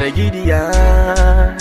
the Gideon.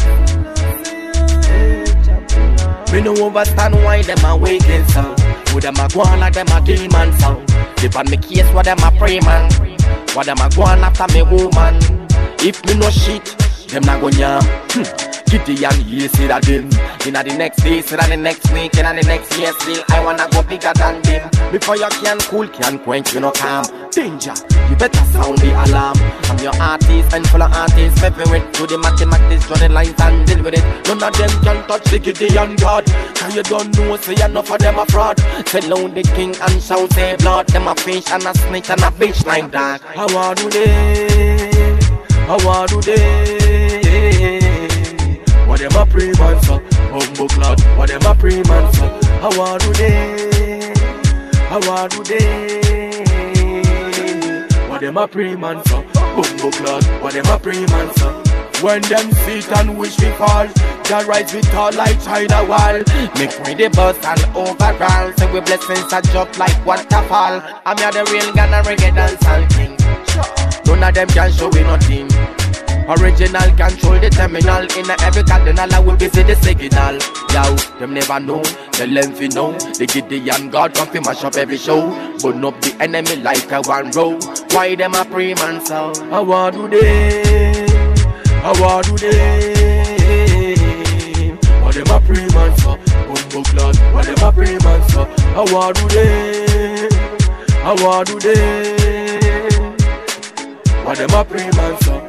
Me no understand why them a waking so. Who them a go on like them a kill man so. Dip on me case what them a pray man. What them a go on after me woman. If me no shit, them not go yam. Gideon, you see that them. Inna the next day, inna the next week, inna the next year still I wanna go bigger than them. Before you can cool, can quench, you no calm. Danger, you better sound the alarm. I'm your artist and full of artists. Favorite to the mathematics, draw the lines and deal with it. None of them can touch the Gideon God. Cause you don't know, say enough of them a fraud. Say loud the king and shout say blood. Them a fish and a snitch and a bitch like that. How are do they? How are do they? What them a pray man so? Humble cloud. What them a pray man so? How are do they? How are do they? What them a pray man so? Humble cloud. What them a pray man so? When them sit and wish we fall, the rise we tall like China wall. Make we the bust and overall. Say we blessings a drop like waterfall. I'm here the real Ghana reggae dancehall king. None of them can show me nothing. Original control the terminal. In every cardinal I will visit the signal. Yo, them never know, the length you know. The Gideon God come fi mash up every show. Burn up the enemy like a one row. Why them a pray man so? How do they? How do they? What them a pray man so? Humble blood. What them a pray man so? How do they? How do they? What them a pray man so?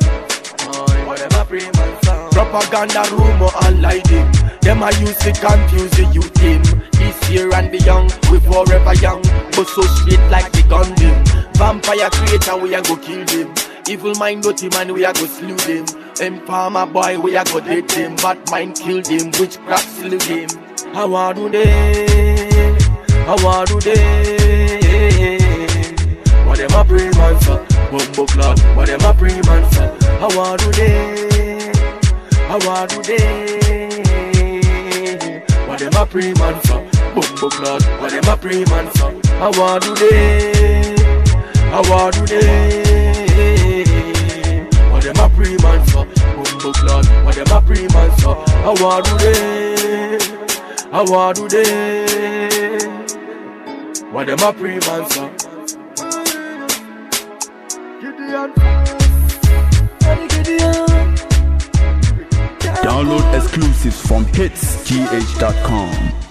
Propaganda, rumor and lighting. Them I use to confuse the youth team. This year and the young, we forever young. But so shit like the gun them. Vampire creator, we a go kill them. Evil mind dirty man, we a go slew them. Farmer boy, we a go dead them. Bad mind kill them, witchcraft slew them. How do they? How do they? What them a pray man so? Bumbo cloud. What them a pray man so? How do they? How do they? What them a pray man so? Bumbo cloud. What them a pray man so? How do they? How do they? What them a pray man so? Bumbo cloud. What them a pray man so? How do they? How do they? What them a pray man so? Download exclusives from hitsgh.com.